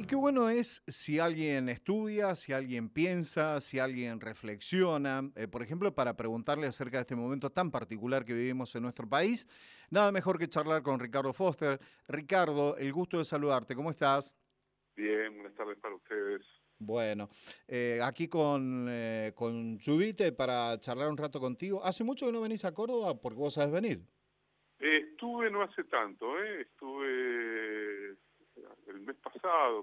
qué bueno es si alguien estudia, si alguien piensa, si alguien reflexiona, por ejemplo, para preguntarle acerca de este momento tan particular que vivimos en nuestro país. Nada mejor que charlar con Ricardo Foster. Ricardo, el gusto de saludarte. ¿Cómo estás? Bien, buenas tardes para ustedes. Bueno, aquí con Judith para charlar un rato contigo. ¿Hace mucho que no venís a Córdoba? Porque vos sabés venir. Estuve no hace tanto, estuve el mes pasado,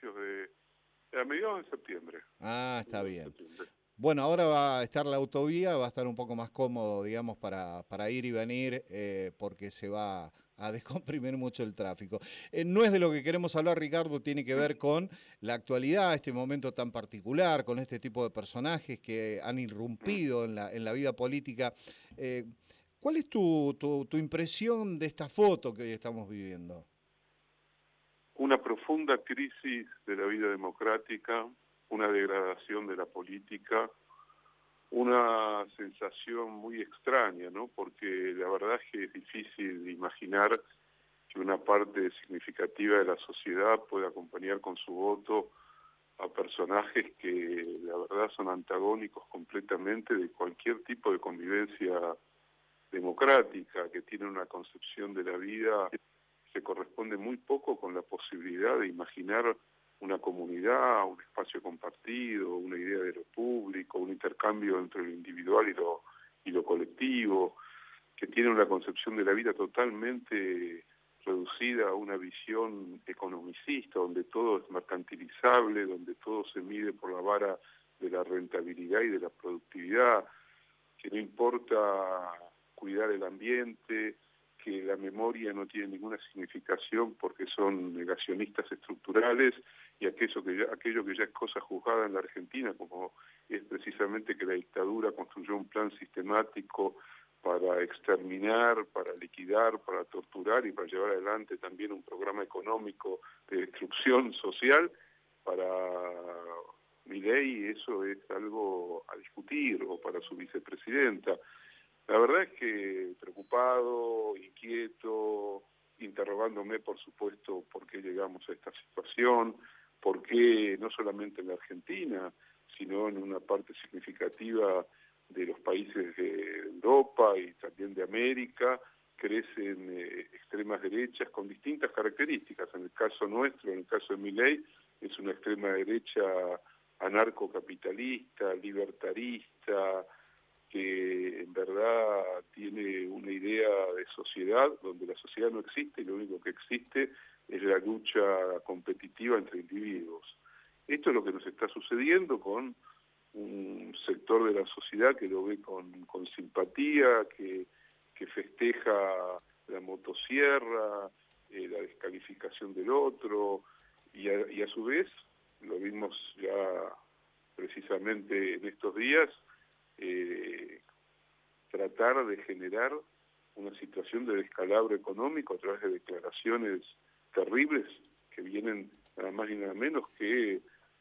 a mediados de septiembre. Ah, está Mediados de bien. septiembre. Bueno, ahora va a estar la autovía, va a estar un poco más cómodo, digamos, para ir y venir, porque se va a descomprimir mucho el tráfico. No es de lo que queremos hablar, Ricardo, tiene que ver con la actualidad, este momento tan particular, con este tipo de personajes que han irrumpido en la vida política. Eh, ¿Cuál es tu impresión de esta foto que hoy estamos viviendo? Una profunda crisis de la vida democrática, una degradación de la política, una sensación muy extraña, ¿no? Porque la verdad es que es difícil imaginar que una parte significativa de la sociedad pueda acompañar con su voto a personajes que la verdad son antagónicos completamente de cualquier tipo de convivencia democrática, que tienen una concepción de la vida que se corresponde muy poco con la posibilidad de imaginar una comunidad, un espacio compartido, una idea de lo público, un intercambio entre lo individual y lo colectivo, que tienen una concepción de la vida totalmente reducida a una visión economicista, donde todo es mercantilizable, donde todo se mide por la vara de la rentabilidad y de la productividad, que no importa cuidar el ambiente, que la memoria no tiene ninguna significación porque son negacionistas estructurales, y aquello que ya es cosa juzgada en la Argentina, como es precisamente que la dictadura construyó un plan sistemático para exterminar, para liquidar, para torturar y para llevar adelante también un programa económico de destrucción social. Para Milei eso es algo a discutir, o para su vicepresidenta. La verdad es que preocupado, inquieto, interrogándome, por supuesto, por qué llegamos a esta situación, por qué no solamente en la Argentina, sino en una parte significativa de los países de Europa y también de América, crecen extremas derechas con distintas características. En el caso nuestro, en el caso de Milei, es una extrema derecha anarcocapitalista, libertarista, que en verdad tiene una idea de sociedad donde la sociedad no existe y lo único que existe es la lucha competitiva entre individuos. Esto es lo que nos está sucediendo con un sector de la sociedad que lo ve con simpatía, que festeja la motosierra, la descalificación del otro, y a su vez, lo vimos ya precisamente en estos días, eh, tratar de generar una situación de descalabro económico a través de declaraciones terribles que vienen nada más y nada menos que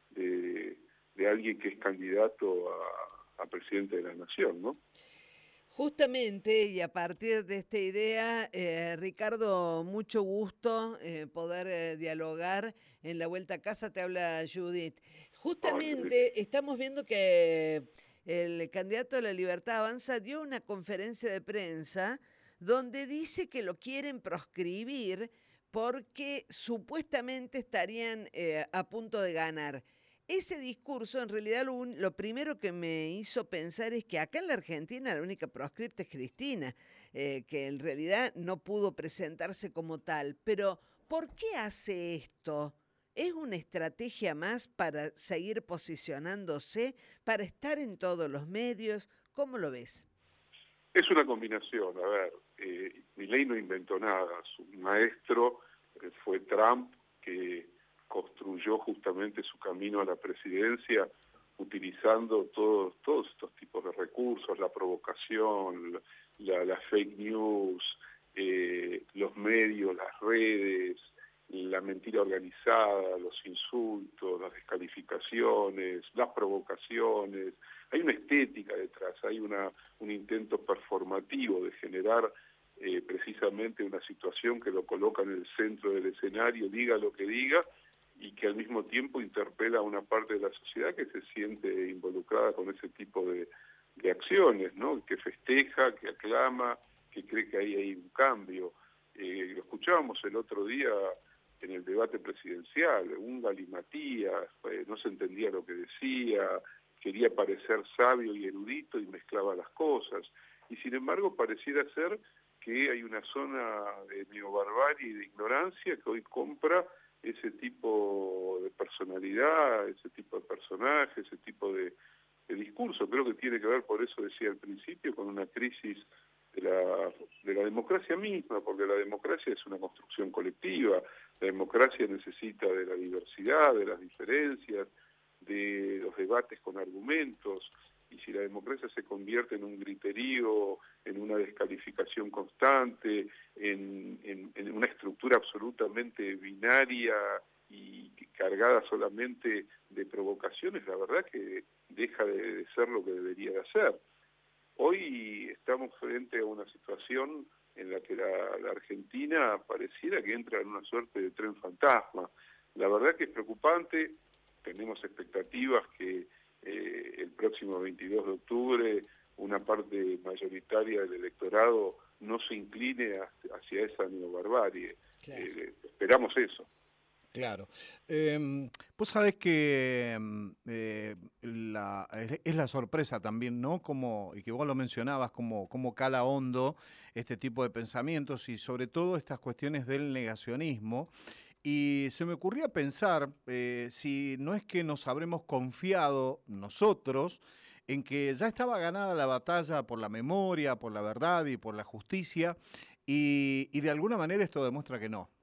de alguien que es candidato a presidente de la nación, ¿no? Justamente, y a partir de esta idea, Ricardo, mucho gusto poder dialogar en la vuelta a casa. Te habla Judith. Ay, Justamente estamos viendo que el candidato de la Libertad Avanza dio una conferencia de prensa donde dice que lo quieren proscribir porque supuestamente estarían a punto de ganar. Ese discurso, en realidad, lo primero que me hizo pensar es que acá en la Argentina la única proscripta es Cristina, que en realidad no pudo presentarse como tal. Pero, ¿por qué hace esto? ¿Es una estrategia más para seguir posicionándose, para estar en todos los medios? ¿Cómo lo ves? es una combinación, a ver, Milei no inventó nada, su maestro fue Trump, que construyó justamente su camino a la presidencia utilizando todos estos tipos de recursos, la provocación, la fake news, los medios, las redes, la mentira organizada, los insultos, las descalificaciones, las provocaciones. Hay una estética detrás, hay un intento performativo de generar precisamente una situación que lo coloca en el centro del escenario, diga lo que diga, y que al mismo tiempo interpela a una parte de la sociedad que se siente involucrada con ese tipo de acciones, ¿no? Que festeja, que aclama, que cree que ahí hay un cambio. Lo escuchábamos el otro día en el debate presidencial, un galimatías, no se entendía lo que decía, quería parecer sabio y erudito y mezclaba las cosas. Y sin embargo pareciera ser que hay una zona de neobarbarie y de ignorancia que hoy compra ese tipo de personalidad, ese tipo de personaje, ese tipo de discurso. Creo que tiene que ver, por eso decía al principio, con una crisis de la democracia misma, porque la democracia es una construcción colectiva, la democracia necesita de la diversidad, de las diferencias, de los debates con argumentos, y si la democracia se convierte en un griterío, en una descalificación constante, en una estructura absolutamente binaria y cargada solamente de provocaciones, la verdad que deja de ser lo que debería de ser. Hoy estamos frente a una situación en la que la Argentina pareciera que entra en una suerte de tren fantasma. La verdad que es preocupante, tenemos expectativas que el próximo 22 de octubre una parte mayoritaria del electorado no se incline hacia esa neobarbarie. Claro. Esperamos eso. Claro. Vos sabés que es la sorpresa también, ¿no? Y que vos lo mencionabas, como cala hondo este tipo de pensamientos y sobre todo estas cuestiones del negacionismo. Y se me ocurría pensar si no es que nos habremos confiado nosotros en que ya estaba ganada la batalla por la memoria, por la verdad y por la justicia, y de alguna manera esto demuestra que no.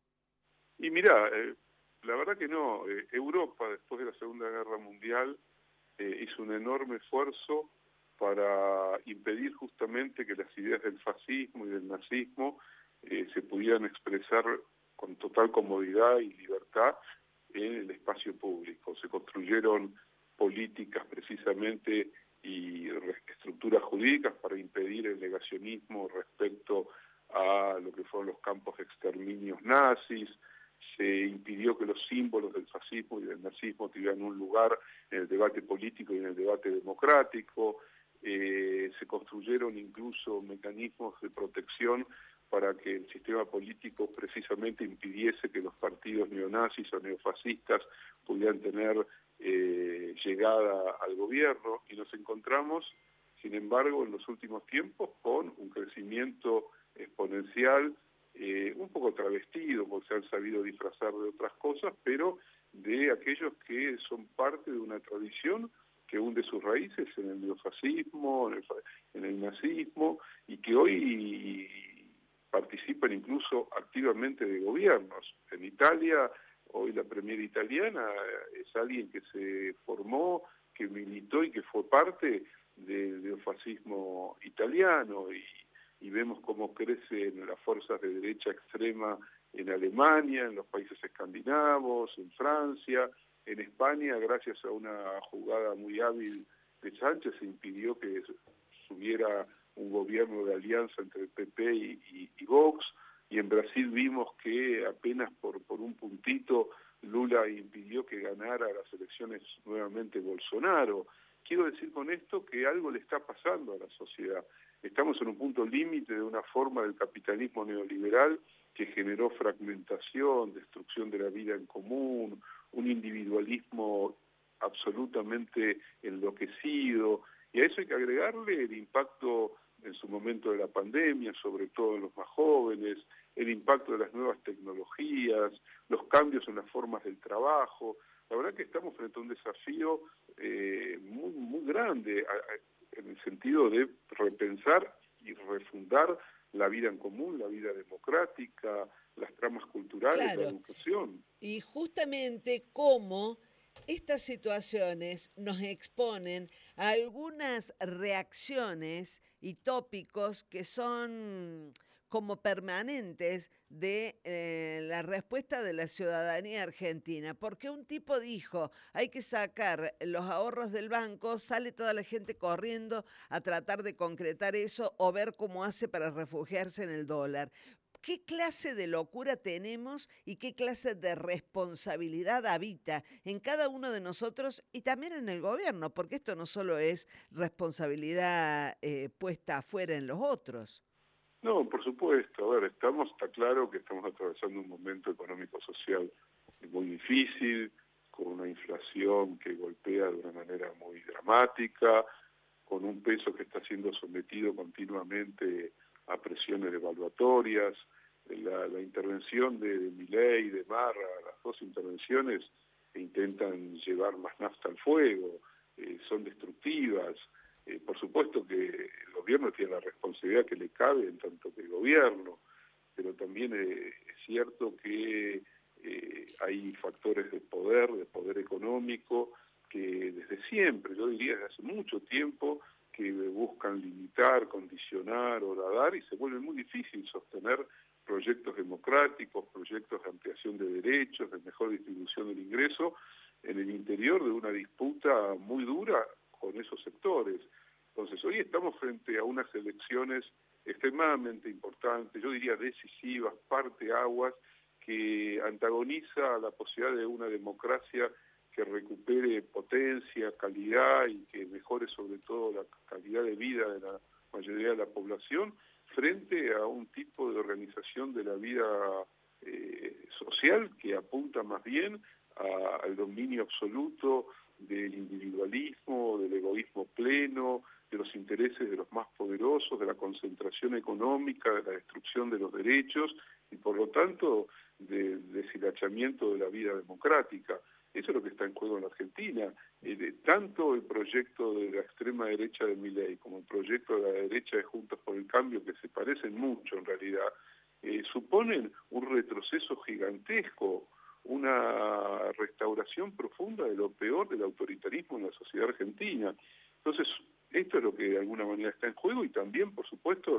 Y mirá, la verdad que no. Europa, después de la Segunda Guerra Mundial, hizo un enorme esfuerzo para impedir justamente que las ideas del fascismo y del nazismo se pudieran expresar con total comodidad y libertad en el espacio público. Se construyeron políticas precisamente y estructuras jurídicas para impedir el negacionismo respecto a lo que fueron los campos de exterminios nazis. Se impidió que los símbolos del fascismo y del nazismo tuvieran un lugar en el debate político y en el debate democrático. Se construyeron incluso mecanismos de protección para que el sistema político precisamente impidiese que los partidos neonazis o neofascistas pudieran tener llegada al gobierno, y nos encontramos, sin embargo, en los últimos tiempos con un crecimiento exponencial, un poco travestido, porque se han sabido disfrazar de otras cosas, pero de aquellos que son parte de una tradición que hunde sus raíces en el neofascismo, en el nazismo, y que hoy participan incluso activamente de gobiernos. En Italia, hoy la premier italiana es alguien que se formó, que militó y que fue parte del neofascismo italiano, y vemos cómo crecen las fuerzas de derecha extrema en Alemania, en los países escandinavos, en Francia, en España, gracias a una jugada muy hábil de Sánchez, se impidió que subiera un gobierno de alianza entre el PP y Vox, y en Brasil vimos que apenas por un puntito Lula impidió que ganara las elecciones nuevamente Bolsonaro. Quiero decir con esto que algo le está pasando a la sociedad. Estamos en un punto límite de una forma del capitalismo neoliberal que generó fragmentación, destrucción de la vida en común, un individualismo absolutamente enloquecido, y a eso hay que agregarle el impacto en su momento de la pandemia, sobre todo en los más jóvenes, el impacto de las nuevas tecnologías, los cambios en las formas del trabajo. La verdad que estamos frente a un desafío muy, muy grande, en el sentido de repensar y refundar la vida en común, la vida democrática, las tramas culturales, Claro. la educación. Y justamente cómo estas situaciones nos exponen a algunas reacciones y tópicos que son como permanentes de la respuesta de la ciudadanía argentina, porque un tipo dijo, hay que sacar los ahorros del banco, sale toda la gente corriendo a tratar de concretar eso o ver cómo hace para refugiarse en el dólar. ¿qué clase de locura tenemos y qué clase de responsabilidad habita en cada uno de nosotros y también en el gobierno? Porque esto no solo es responsabilidad puesta afuera en los otros. No, por supuesto. A ver, está claro que estamos atravesando un momento económico-social muy difícil, con una inflación que golpea de una manera muy dramática, con un peso que está siendo sometido continuamente a presiones devaluatorias. La intervención de Milei, de Marra, las dos intervenciones que intentan llevar más nafta al fuego, son destructivas. Por supuesto que el gobierno tiene la responsabilidad que le cabe en tanto que gobierno, pero también es cierto que hay factores de poder económico, que desde siempre, yo diría desde hace mucho tiempo, que buscan limitar, condicionar, horadar, y se vuelve muy difícil sostener proyectos democráticos, proyectos de ampliación de derechos, de mejor distribución del ingreso, en el interior de una disputa muy dura con esos sectores. Entonces, hoy estamos frente a unas elecciones extremadamente importantes, yo diría decisivas, parteaguas, que antagoniza la posibilidad de una democracia que recupere potencia, calidad y que mejore sobre todo la calidad de vida de la mayoría de la población, frente a un tipo de organización de la vida social que apunta más bien al dominio absoluto del individualismo, del egoísmo pleno, de los intereses de los más poderosos, de la concentración económica, de la destrucción de los derechos y por lo tanto del deshilachamiento de la vida democrática. Eso es lo que está en juego en la Argentina. Tanto el proyecto de la extrema derecha de Milei como el proyecto de la derecha de Juntos por el Cambio, que se parecen mucho en realidad, suponen un retroceso gigantesco, una restauración profunda de lo peor del autoritarismo en la sociedad argentina. Entonces, esto es lo que de alguna manera está en juego y también, por supuesto,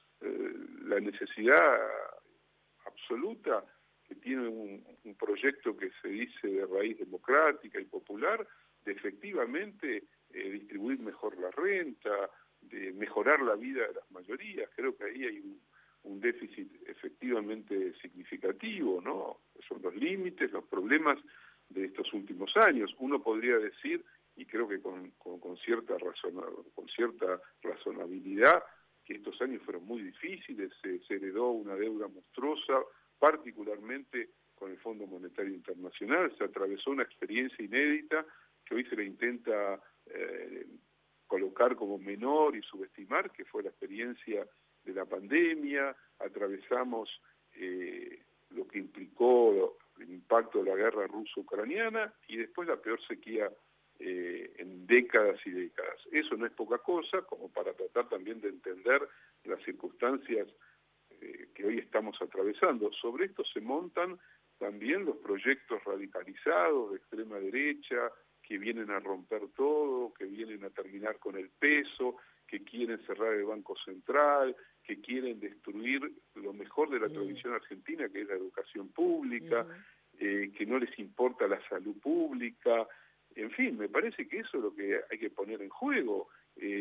la necesidad absoluta que tiene un proyecto que se dice de raíz democrática y popular, de efectivamente distribuir mejor la renta, de mejorar la vida de las mayorías. Creo que ahí hay un déficit efectivamente significativo, ¿no? Son los límites, los problemas de estos últimos años. Uno podría decir, y creo que con cierta razonabilidad, que estos años fueron muy difíciles, se heredó una deuda monstruosa, particularmente con el Fondo Monetario Internacional, se atravesó una experiencia inédita que hoy se le intenta colocar como menor y subestimar, que fue la experiencia de la pandemia, atravesamos lo que implicó el impacto de la guerra ruso-ucraniana y después la peor sequía en décadas y décadas. Eso no es poca cosa, como para tratar también de entender las circunstancias que hoy estamos atravesando. Sobre esto se montan también los proyectos radicalizados de extrema derecha, que vienen a romper todo, que vienen a terminar con el peso, que quieren cerrar el Banco Central, que quieren destruir lo mejor de la tradición argentina, que es la educación pública, que no les importa la salud pública. En fin, me parece que eso es lo que hay que poner en juego.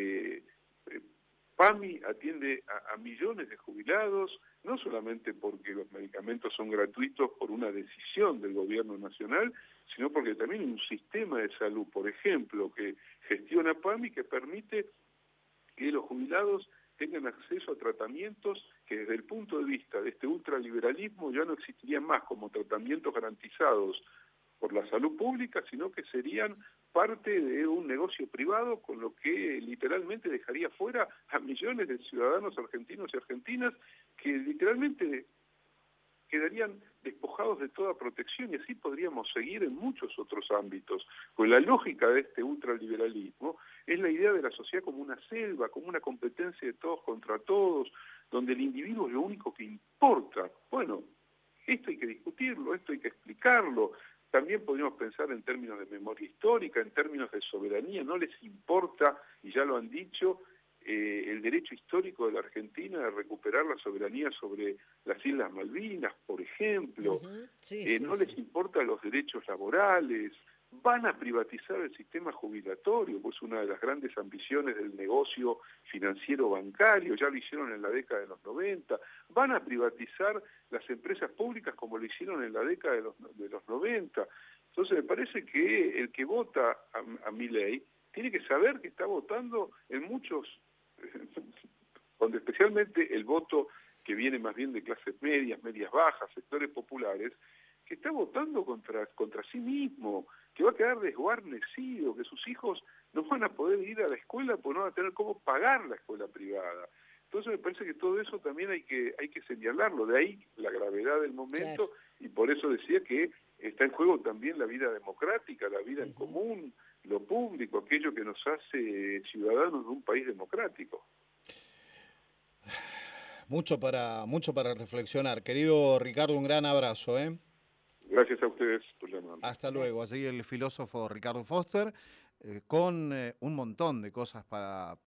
PAMI atiende a millones de jubilados, no solamente porque los medicamentos son gratuitos por una decisión del gobierno nacional, sino porque también hay un sistema de salud, por ejemplo, que gestiona PAMI, que permite que los jubilados tengan acceso a tratamientos que desde el punto de vista de este ultraliberalismo ya no existirían más como tratamientos garantizados por la salud pública, sino que serían parte de un negocio privado, con lo que literalmente dejaría fuera a millones de ciudadanos argentinos y argentinas que literalmente quedarían despojados de toda protección, y así podríamos seguir en muchos otros ámbitos. Pues la lógica de este ultraliberalismo es la idea de la sociedad como una selva, como una competencia de todos contra todos, donde el individuo es lo único que importa. Bueno, esto hay que discutirlo, esto hay que explicarlo. También podríamos pensar en términos de memoria histórica, en términos de soberanía. No les importa, y ya lo han dicho, el derecho histórico de la Argentina de recuperar la soberanía sobre las Islas Malvinas, por ejemplo. No les importan los derechos laborales, van a privatizar el sistema jubilatorio, pues una de las grandes ambiciones del negocio financiero bancario, ya lo hicieron en la década de los 90, van a privatizar las empresas públicas como lo hicieron en la década de los 90. Entonces me parece que el que vota a Milei tiene que saber que está votando en muchos, donde especialmente el voto que viene más bien de clases medias, medias bajas, sectores populares, que está votando contra sí mismo, que va a quedar desguarnecido, que sus hijos no van a poder ir a la escuela porque no van a tener cómo pagar la escuela privada. Entonces me parece que todo eso también hay que señalarlo, de ahí la gravedad del momento, claro. Y por eso decía que está en juego también la vida democrática, la vida en común, lo público, aquello que nos hace ciudadanos de un país democrático. Mucho para reflexionar. Querido Ricardo, un gran abrazo, ¿eh? Gracias a ustedes por llamarme. Hasta luego. Así el filósofo Ricardo Foster con un montón de cosas para